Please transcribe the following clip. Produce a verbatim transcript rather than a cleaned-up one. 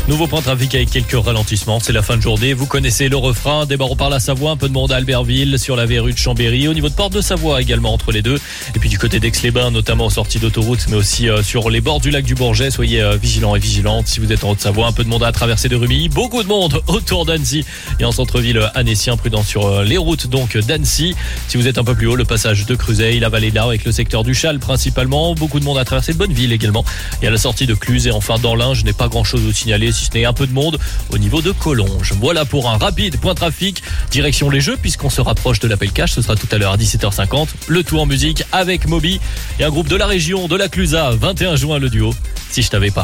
Nouveau point de trafic avec quelques ralentissements. C'est la fin de journée. Vous connaissez le refrain. Débarrons par la Savoie. Un peu de monde à Albertville, sur la verrue de Chambéry. Au niveau de Porte de Savoie également entre les deux. Et puis du côté d'Aix-les-Bains, notamment aux sorties d'autoroute, mais aussi euh, sur les bords du lac du Bourget. Soyez euh, vigilants et vigilantes si vous êtes en Haute-Savoie. Un peu de monde à traverser de Rumilly. Beaucoup de monde autour d'Annecy et en centre-ville annécien. Prudent sur euh, les routes donc d'Annecy. Si vous êtes un peu plus haut, le passage de Creusey, la vallée de l'Arve avec le secteur du Châle principalement. Beaucoup de monde à traverser de Bonneville également. Et à la sortie de Cluse et enfin dans l'Ain, je n'ai pas grand chose à signaler si ce n'est un peu de monde au niveau de Collonges. Voilà pour un rapide point trafic. Direction les Jeux puisqu'on se rapproche de l'appel cash. Ce sera tout à l'heure à dix-sept heures cinquante. Le tout en musique avec Moby et un groupe de la région de la Clusaz. vingt et un juin le duo. Si je t'avais pas.